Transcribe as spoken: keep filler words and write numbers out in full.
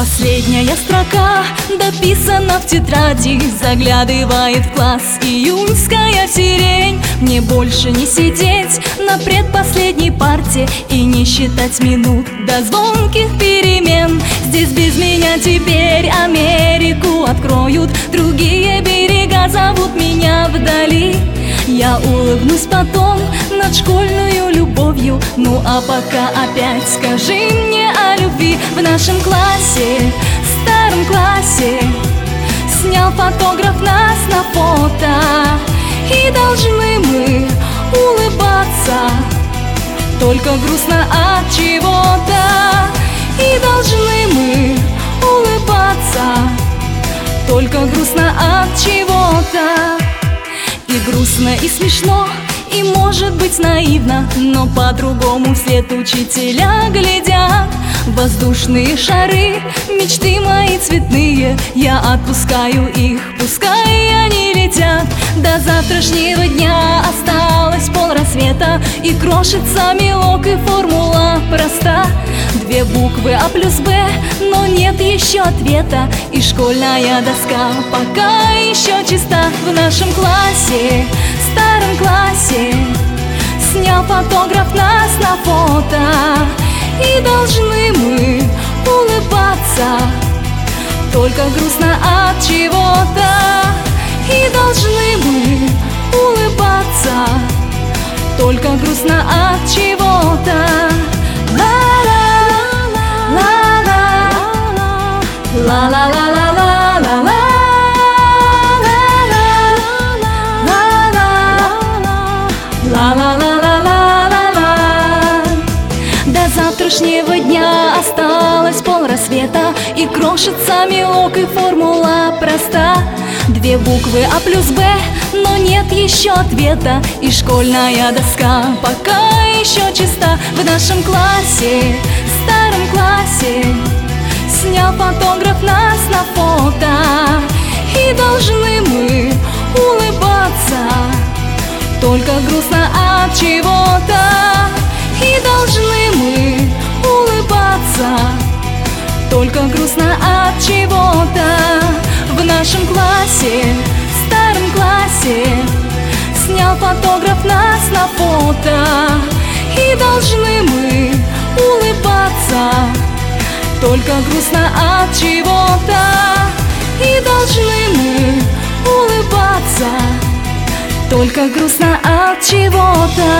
Последняя строка дописана в тетради, заглядывает в класс июньская сирень. Мне больше не сидеть на предпоследней парте и не считать минут до звонких перемен. Здесь без меня теперь Америку откроют, другие берега зовут меня вдали. Я улыбнусь потом над школьную любовью. Ну а пока опять скажи мне о любви. В нашем классе, старом классе, снял фотограф нас на фото. И должны мы улыбаться, только грустно от чего-то. И должны мы улыбаться, только грустно от чего-то. И грустно, и смешно, и может быть наивно, но по-другому вслед учителя глядят. Воздушные шары, мечты мои цветные, я отпускаю их, пускай они летят. До завтрашнего дня осталось полрассвета, и крошится мелок, и формула проста. Две буквы А плюс Б, но нет еще ответа, и школьная доска пока еще чиста. В нашем классе, старом классе, снял фотограф нас на фото. И должны мы улыбаться, только грустно от чего-то. И должны мы улыбаться, только грустно от чего-то. До завтрашнего дня осталось полрассвета, и крошится мелок, и формула проста. Две буквы А плюс Б, но нет еще ответа, и школьная доска пока еще чиста. В нашем классе, старом классе, снял фотограф нас на фото. И должны мы улыбаться, только грустно от чего-то. И должны мы улыбаться, только грустно от чего-то. В нашем классе, старом классе, снял фотограф нас на фото. И должны мы улыбаться, только грустно от чего-то. И должны мы улыбаться, только грустно от чего-то.